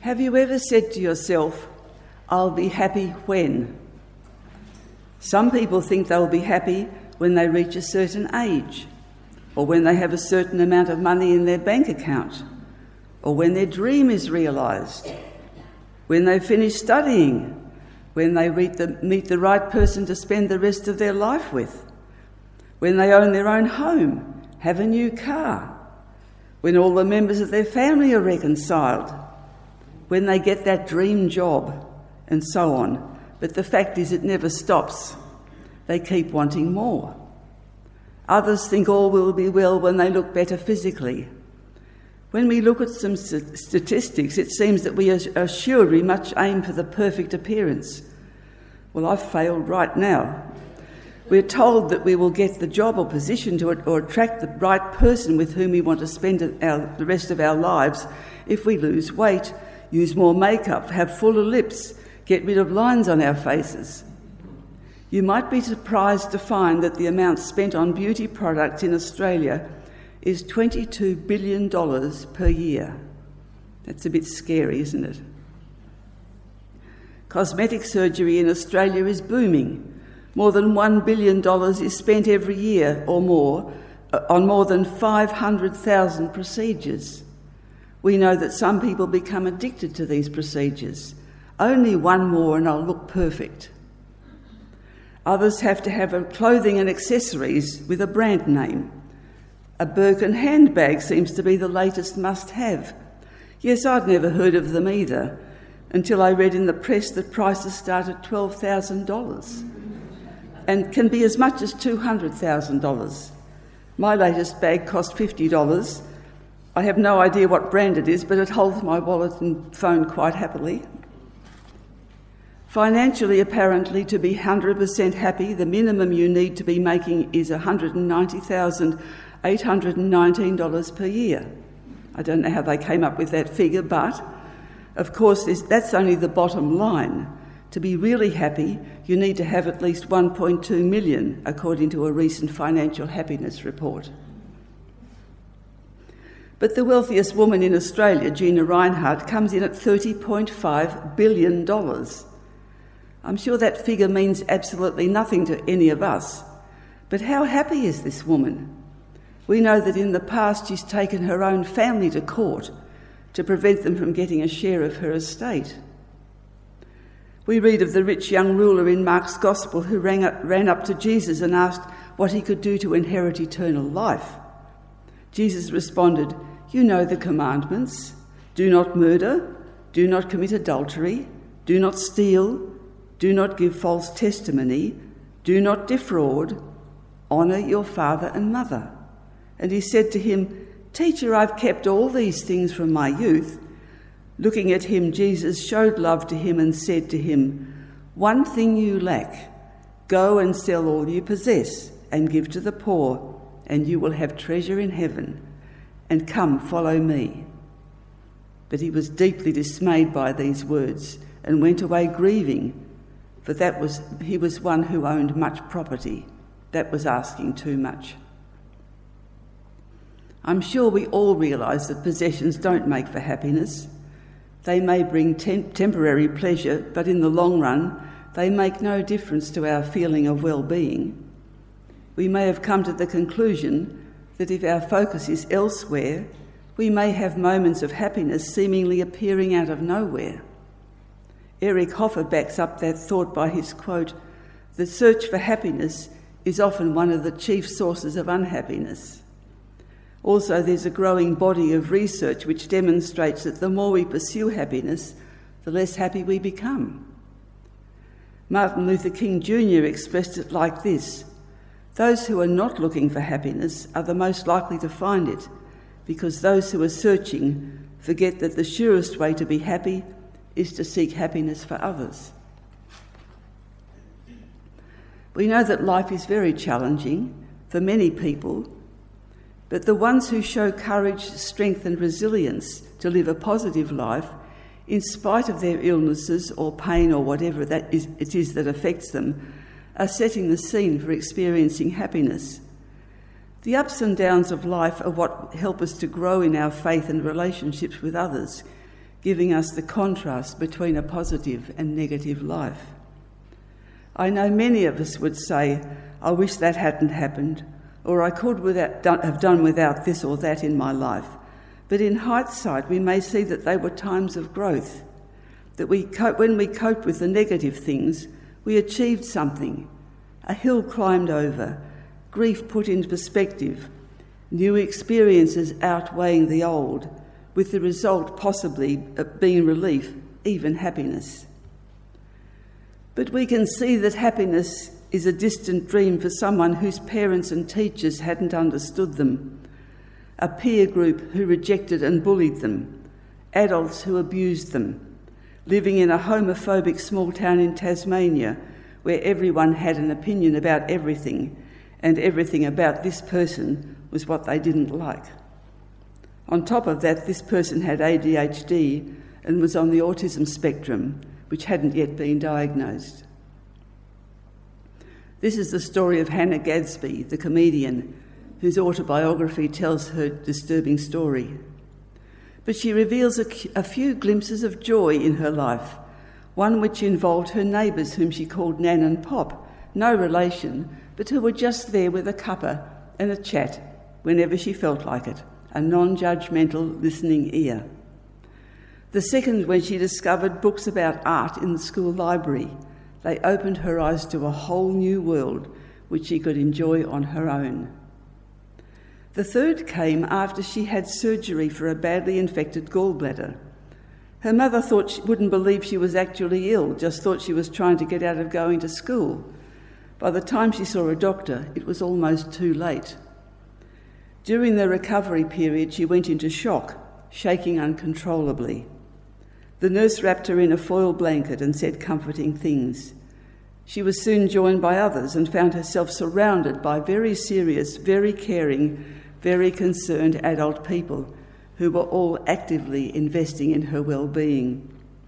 Have you ever said to yourself, "I'll be happy when"? Some people think they'll be happy when they reach a certain age, or when they have a certain amount of money in their bank account, or when their dream is realised, when they finish studying, when they meet the right person to spend the rest of their life with, when they own their own home, have a new car, when all the members of their family are reconciled, when they get that dream job, and so on. But the fact is it never stops. They keep wanting more. Others think all will be well when they look better physically. When we look at some statistics, it seems that we are sure we much aim for the perfect appearance. Well, I've failed right now. We're told that we will get the job or position or attract the right person with whom we want to spend the rest of our lives if we lose weight, use more makeup, have fuller lips, get rid of lines on our faces. You might be surprised to find that the amount spent on beauty products in Australia is $22 billion per year. That's a bit scary, isn't it? Cosmetic surgery in Australia is booming. More than $1 billion is spent every year or more on more than 500,000 procedures. We know that some people become addicted to these procedures. Only one more and I'll look perfect. Others have to have clothing and accessories with a brand name. A Birkin handbag seems to be the latest must-have. Yes, I'd never heard of them either, until I read in the press that prices start at $12,000 and can be as much as $200,000. My latest bag cost $50. I have no idea what brand it is, but it holds my wallet and phone quite happily. Financially, apparently, to be 100% happy, the minimum you need to be making is $190,819 per year. I don't know how they came up with that figure, but of course that's only the bottom line. To be really happy, you need to have at least 1.2 million, according to a recent financial happiness report. But the wealthiest woman in Australia, Gina Rinehart, comes in at $30.5 billion. I'm sure that figure means absolutely nothing to any of us. But how happy is this woman? We know that in the past she's taken her own family to court to prevent them from getting a share of her estate. We read of the rich young ruler in Mark's Gospel who ran up to Jesus and asked what he could do to inherit eternal life. Jesus responded, "You know the commandments. Do not murder, do not commit adultery, do not steal, do not give false testimony, do not defraud, honour your father and mother." And he said to him, "Teacher, I've kept all these things from my youth." Looking at him, Jesus showed love to him and said to him, "One thing you lack. Go and sell all you possess and give to the poor, and you will have treasure in heaven. And come, follow me." But he was deeply dismayed by these words and went away grieving, for he was one who owned much property. That was asking too much. I'm sure we all realise that possessions don't make for happiness. They may bring temporary pleasure, but in the long run, they make no difference to our feeling of well-being. We may have come to the conclusion that if our focus is elsewhere, we may have moments of happiness seemingly appearing out of nowhere. Eric Hoffer backs up that thought by his quote, "The search for happiness is often one of the chief sources of unhappiness." Also, there's a growing body of research which demonstrates that the more we pursue happiness, the less happy we become. Martin Luther King Jr. expressed it like this: "Those who are not looking for happiness are the most likely to find it, because those who are searching forget that the surest way to be happy is to seek happiness for others." We know that life is very challenging for many people, but the ones who show courage, strength and resilience to live a positive life, in spite of their illnesses or pain or whatever it is that affects them, are setting the scene for experiencing happiness. The ups and downs of life are what help us to grow in our faith and relationships with others, giving us the contrast between a positive and negative life. I know many of us would say, I wish that hadn't happened, or I could have done without this or that in my life. But in hindsight, we may see that they were times of growth, that when we coped with the negative things, we achieved something, a hill climbed over, grief put into perspective, new experiences outweighing the old, with the result possibly being relief, even happiness. But we can see that happiness is a distant dream for someone whose parents and teachers hadn't understood them, a peer group who rejected and bullied them, adults who abused them, living in a homophobic small town in Tasmania where everyone had an opinion about everything, and everything about this person was what they didn't like. On top of that, this person had ADHD and was on the autism spectrum, which hadn't yet been diagnosed. This is the story of Hannah Gadsby, the comedian, whose autobiography tells her disturbing story. But she reveals a few glimpses of joy in her life, one which involved her neighbours whom she called Nan and Pop, no relation, but who were just there with a cuppa and a chat whenever she felt like it, a non-judgmental listening ear. The second, when she discovered books about art in the school library, they opened her eyes to a whole new world which she could enjoy on her own. The third came after she had surgery for a badly infected gallbladder. Her mother wouldn't believe she was actually ill, just thought she was trying to get out of going to school. By the time she saw a doctor, it was almost too late. During the recovery period, she went into shock, shaking uncontrollably. The nurse wrapped her in a foil blanket and said comforting things. She was soon joined by others and found herself surrounded by very serious, very caring, very concerned adult people who were all actively investing in her well-being.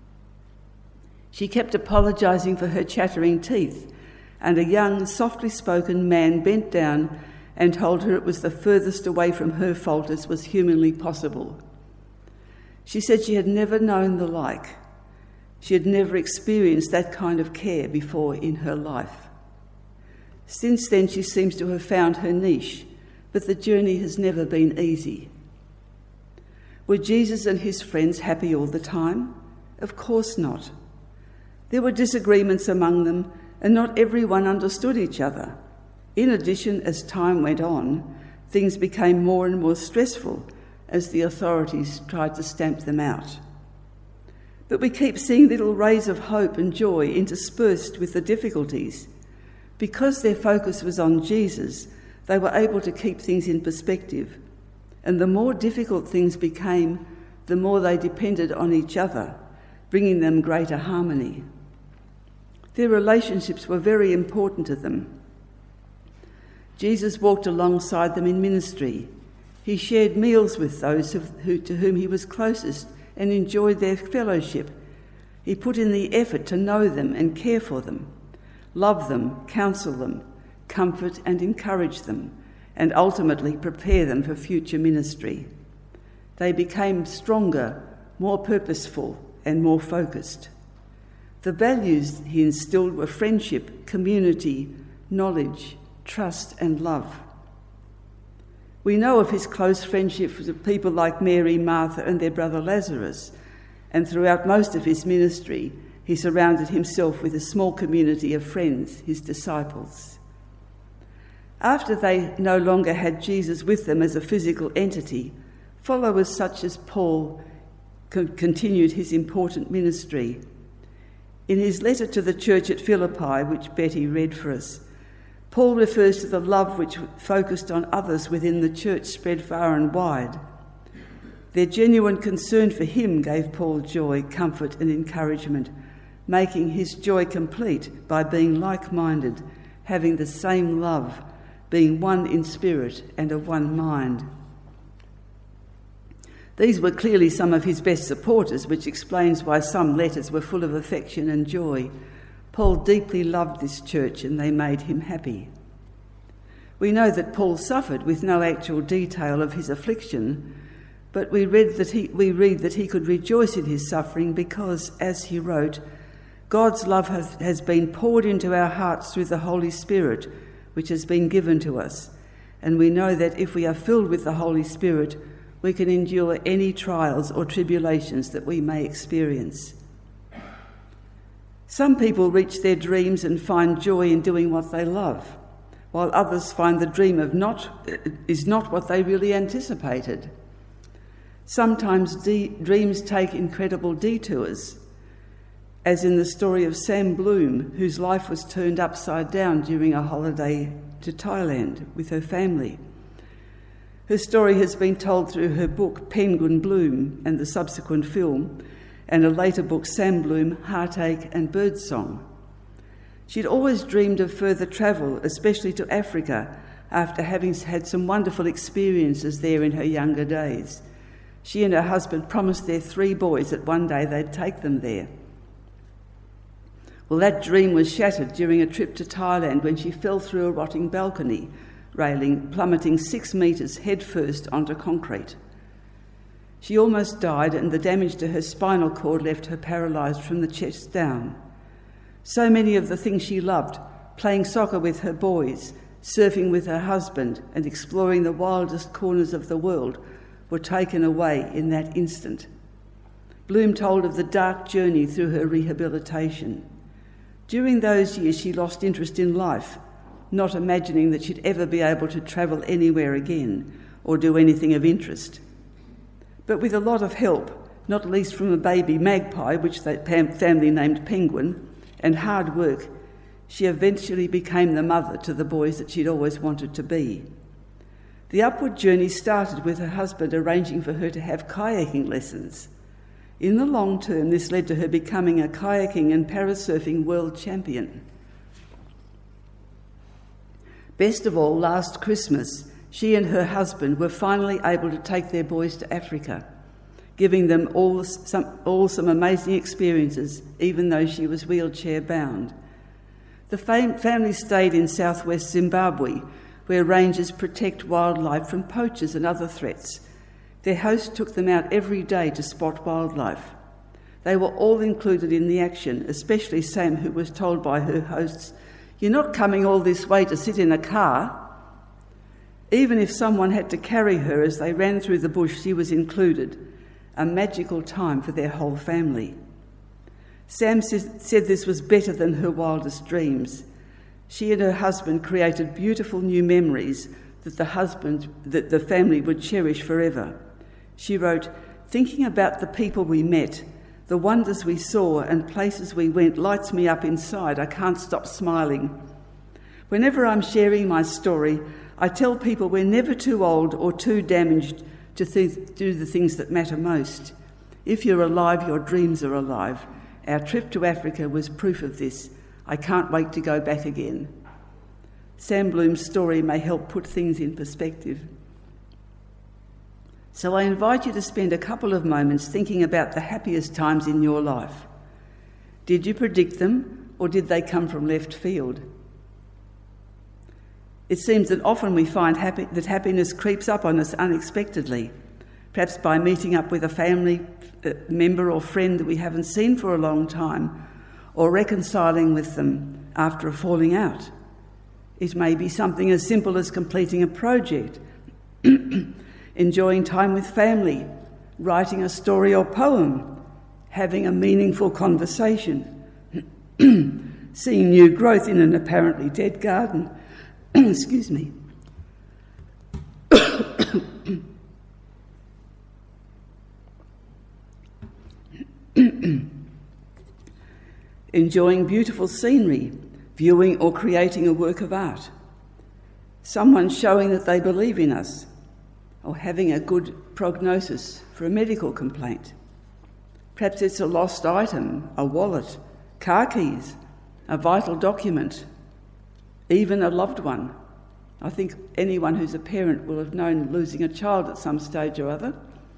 She kept apologising for her chattering teeth, and a young, softly spoken man bent down and told her it was the furthest away from her fault as was humanly possible. She said she had never known the like. She had never experienced that kind of care before in her life. Since then, she seems to have found her niche, but the journey has never been easy. Were Jesus and his friends happy all the time? Of course not. There were disagreements among them, and not everyone understood each other. In addition, as time went on, things became more and more stressful as the authorities tried to stamp them out. But we keep seeing little rays of hope and joy interspersed with the difficulties. Because their focus was on Jesus, they were able to keep things in perspective. And the more difficult things became, the more they depended on each other, bringing them greater harmony. Their relationships were very important to them. Jesus walked alongside them in ministry. He shared meals with those to whom he was closest and enjoyed their fellowship. He put in the effort to know them and care for them, love them, counsel them, comfort and encourage them, and ultimately prepare them for future ministry. They became stronger, more purposeful, and more focused. The values he instilled were friendship, community, knowledge, trust, and love. We know of his close friendship with people like Mary, Martha, and their brother Lazarus, and throughout most of his ministry, he surrounded himself with a small community of friends, his disciples. After they no longer had Jesus with them as a physical entity, followers such as Paul continued his important ministry. In his letter to the church at Philippi, which Betty read for us, Paul refers to the love which focused on others within the church spread far and wide. Their genuine concern for him gave Paul joy, comfort and encouragement, making his joy complete by being like-minded, having the same love, being one in spirit and of one mind. These were clearly some of his best supporters, which explains why some letters were full of affection and joy. Paul deeply loved this church and they made him happy. We know that Paul suffered with no actual detail of his affliction, but we read that he could rejoice in his suffering because, as he wrote, God's love has been poured into our hearts through the Holy Spirit, which has been given to us. And we know that if we are filled with the Holy Spirit, we can endure any trials or tribulations that we may experience. Some people reach their dreams and find joy in doing what they love, while others find the dream is not what they really anticipated. Sometimes dreams take incredible detours, as in the story of Sam Bloom, whose life was turned upside down during a holiday to Thailand with her family. Her story has been told through her book Penguin Bloom and the subsequent film, and a later book, Sam Bloom, Heartache and Birdsong. She'd always dreamed of further travel, especially to Africa, after having had some wonderful experiences there in her younger days. She and her husband promised their 3 boys that one day they'd take them there. Well, that dream was shattered during a trip to Thailand when she fell through a rotting balcony railing, plummeting 6 metres headfirst onto concrete. She almost died, and the damage to her spinal cord left her paralysed from the chest down. So many of the things she loved, playing soccer with her boys, surfing with her husband, and exploring the wildest corners of the world, were taken away in that instant. Bloom told of the dark journey through her rehabilitation. During those years, she lost interest in life, not imagining that she'd ever be able to travel anywhere again or do anything of interest. But with a lot of help, not least from a baby magpie, which the family named Penguin, and hard work, she eventually became the mother to the boys that she'd always wanted to be. The upward journey started with her husband arranging for her to have kayaking lessons. In the long term, this led to her becoming a kayaking and parasurfing world champion. Best of all, last Christmas, she and her husband were finally able to take their boys to Africa, giving them all some amazing experiences, even though she was wheelchair-bound. The family stayed in southwest Zimbabwe, where rangers protect wildlife from poachers and other threats. Their host took them out every day to spot wildlife. They were all included in the action, especially Sam, who was told by her hosts, "You're not coming all this way to sit in a car." Even if someone had to carry her as they ran through the bush, she was included. A magical time for their whole family. Sam said this was better than her wildest dreams. She and her husband created beautiful new memories that the family would cherish forever. She wrote, "Thinking about the people we met, the wonders we saw and places we went lights me up inside. I can't stop smiling. Whenever I'm sharing my story, I tell people we're never too old or too damaged to do the things that matter most. If you're alive, your dreams are alive. Our trip to Africa was proof of this. I can't wait to go back again." Sam Bloom's story may help put things in perspective. So I invite you to spend a couple of moments thinking about the happiest times in your life. Did you predict them, or did they come from left field? It seems that often we find that happiness creeps up on us unexpectedly, perhaps by meeting up with a family member or friend that we haven't seen for a long time, or reconciling with them after a falling out. It may be something as simple as completing a project, enjoying time with family, writing a story or poem, having a meaningful conversation, seeing new growth in an apparently dead garden. Excuse me. Enjoying beautiful scenery, viewing or creating a work of art. Someone showing that they believe in us, or having a good prognosis for a medical complaint. Perhaps it's a lost item, a wallet, car keys, a vital document, even a loved one. I think anyone who's a parent will have known losing a child at some stage or other.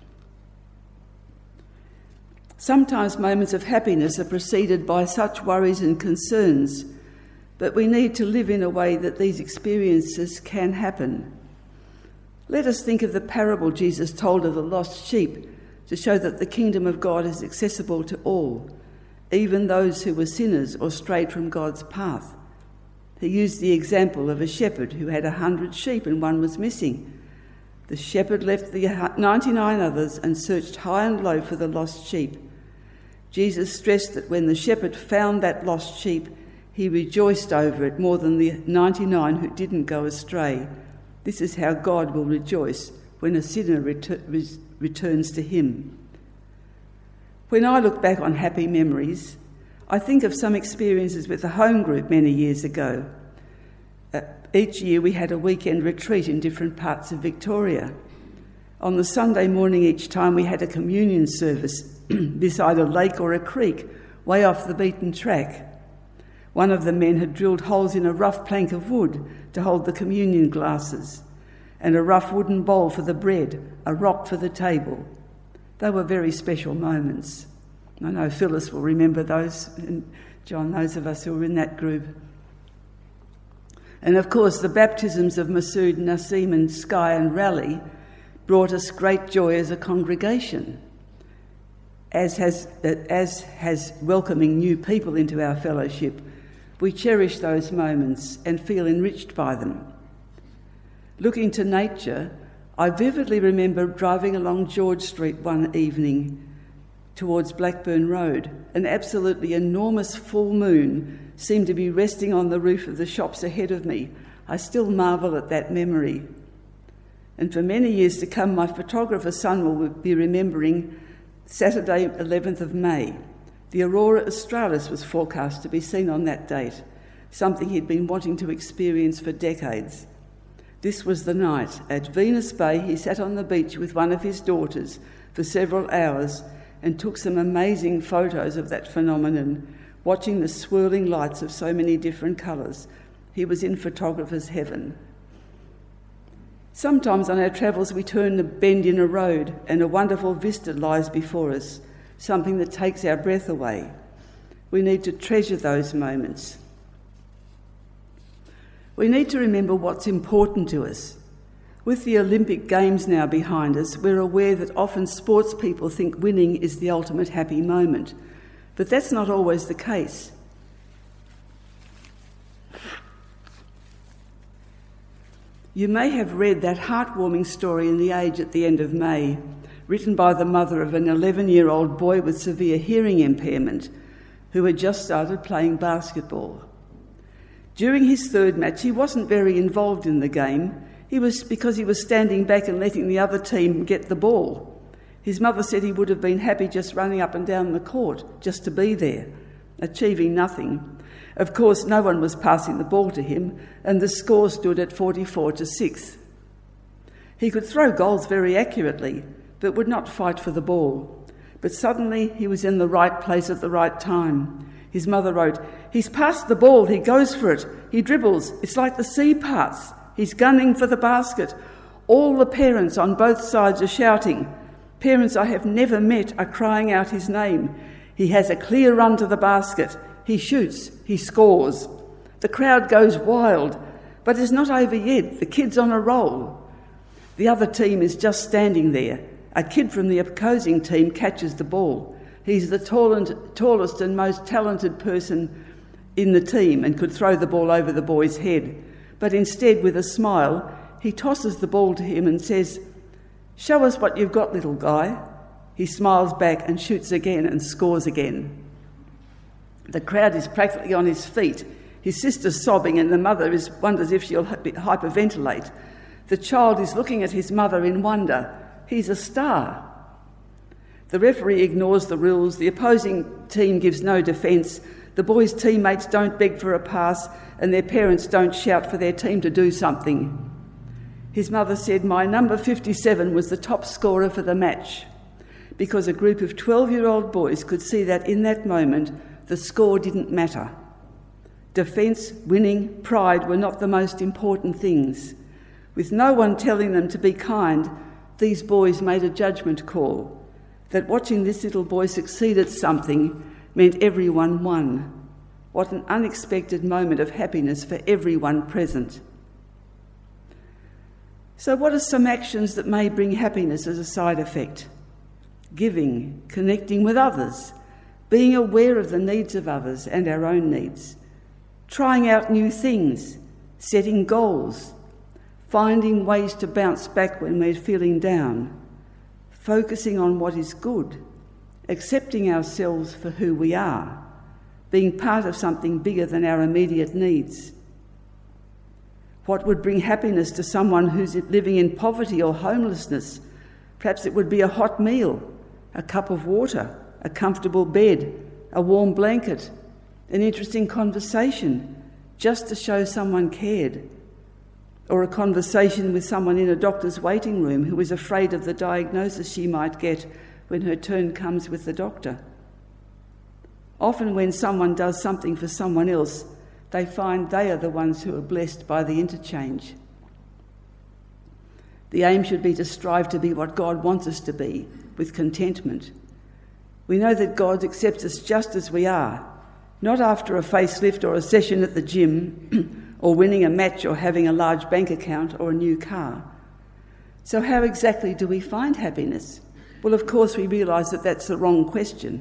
Sometimes moments of happiness are preceded by such worries and concerns, but we need to live in a way that these experiences can happen. Let us think of the parable Jesus told of the lost sheep to show that the kingdom of God is accessible to all, even those who were sinners or strayed from God's path. He used the example of a shepherd who had 100 sheep and one was missing. The shepherd left the 99 others and searched high and low for the lost sheep. Jesus stressed that when the shepherd found that lost sheep, he rejoiced over it more than the 99 who didn't go astray. This is how God will rejoice when a sinner returns to him. When I look back on happy memories, I think of some experiences with the home group many years ago. Each year we had a weekend retreat in different parts of Victoria. On the Sunday morning each time we had a communion service beside a lake or a creek, way off the beaten track. One of the men had drilled holes in a rough plank of wood to hold the communion glasses, and a rough wooden bowl for the bread, a rock for the table. They were very special moments. I know Phyllis will remember those, and John, those of us who were in that group. And of course, the baptisms of Masood, Nasim and Sky and Raleigh brought us great joy as a congregation, as has welcoming new people into our fellowship. We cherish those moments and feel enriched by them. Looking to nature, I vividly remember driving along George Street one evening towards Blackburn Road. An absolutely enormous full moon seemed to be resting on the roof of the shops ahead of me. I still marvel at that memory. And for many years to come, my photographer son will be remembering Saturday, 11th of May. The Aurora Australis was forecast to be seen on that date, something he'd been wanting to experience for decades. This was the night. At Venus Bay, he sat on the beach with one of his daughters for several hours and took some amazing photos of that phenomenon, watching the swirling lights of so many different colours. He was in photographer's heaven. Sometimes on our travels we turn a bend in a road and a wonderful vista lies before us, something that takes our breath away. We need to treasure those moments. We need to remember what's important to us. With the Olympic Games now behind us, we're aware that often sports people think winning is the ultimate happy moment, but that's not always the case. You may have read that heartwarming story in The Age at the end of May, written by the mother of an 11-year-old boy with severe hearing impairment who had just started playing basketball. During his third match, he wasn't very involved in the game. Because he was standing back and letting the other team get the ball. His mother said he would have been happy just running up and down the court, just to be there, achieving nothing. Of course, no one was passing the ball to him, and the score stood at 44-6. He could throw goals very accurately, but would not fight for the ball. But suddenly he was in the right place at the right time. His mother wrote, "He's passed the ball, he goes for it, he dribbles, it's like the sea parts. He's gunning for the basket. All the parents on both sides are shouting. Parents I have never met are crying out his name. He has a clear run to the basket. He shoots. He scores. The crowd goes wild. But it's not over yet. The kid's on a roll." The other team is just standing there. A kid from the opposing team catches the ball. He's the tallest and most talented person in the team and could throw the ball over the boy's head. But instead, with a smile, he tosses the ball to him and says, "Show us what you've got, little guy." He smiles back and shoots again and scores again. The crowd is practically on his feet. His sister's sobbing and the mother wonders if she'll hyperventilate. The child is looking at his mother in wonder. He's a star. The referee ignores the rules. The opposing team gives no defence. The boys' teammates don't beg for a pass, and their parents don't shout for their team to do something. His mother said, "My number 57 was the top scorer for the match," because a group of 12-year-old boys could see that in that moment the score didn't matter. Defence, winning, pride were not the most important things. With no one telling them to be kind, these boys made a judgment call that watching this little boy succeed at something meant everyone won. What an unexpected moment of happiness for everyone present. So what are some actions that may bring happiness as a side effect? Giving, connecting with others, being aware of the needs of others and our own needs, trying out new things, setting goals, finding ways to bounce back when we're feeling down, focusing on what is good, accepting ourselves for who we are, being part of something bigger than our immediate needs. What would bring happiness to someone who's living in poverty or homelessness? Perhaps it would be a hot meal, a cup of water, a comfortable bed, a warm blanket, an interesting conversation, just to show someone cared, or a conversation with someone in a doctor's waiting room who is afraid of the diagnosis she might get when her turn comes with the doctor. Often when someone does something for someone else, they find they are the ones who are blessed by the interchange. The aim should be to strive to be what God wants us to be, with contentment. We know that God accepts us just as we are, not after a facelift or a session at the gym, or winning a match or having a large bank account or a new car. So how exactly do we find happiness? Well, of course, we realise that that's the wrong question.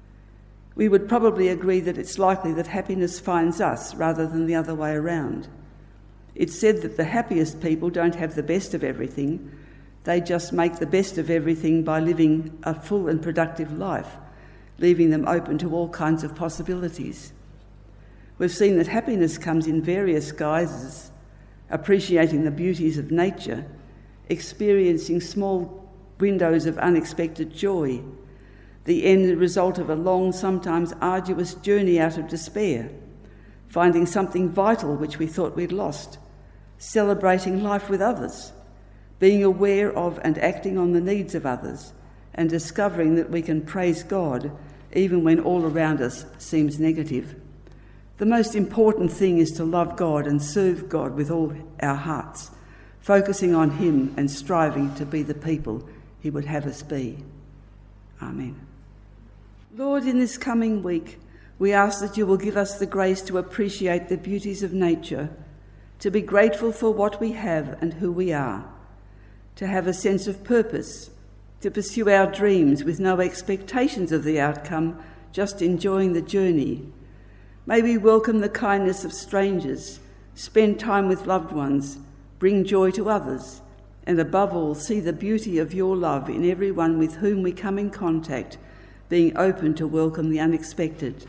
We would probably agree that it's likely that happiness finds us rather than the other way around. It's said that the happiest people don't have the best of everything. They just make the best of everything by living a full and productive life, leaving them open to all kinds of possibilities. We've seen that happiness comes in various guises: appreciating the beauties of nature, experiencing small windows of unexpected joy, the end result of a long, sometimes arduous journey out of despair, finding something vital which we thought we'd lost, celebrating life with others, being aware of and acting on the needs of others, and discovering that we can praise God even when all around us seems negative. The most important thing is to love God and serve God with all our hearts, focusing on Him and striving to be the people He would have us be. Amen. Lord, in this coming week, we ask that you will give us the grace to appreciate the beauties of nature, to be grateful for what we have and who we are, to have a sense of purpose, to pursue our dreams with no expectations of the outcome, just enjoying the journey. May we welcome the kindness of strangers, spend time with loved ones, bring joy to others, and above all, see the beauty of your love in everyone with whom we come in contact, being open to welcome the unexpected.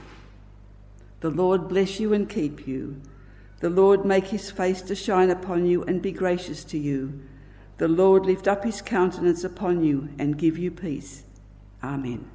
The Lord bless you and keep you. The Lord make his face to shine upon you and be gracious to you. The Lord lift up his countenance upon you and give you peace. Amen.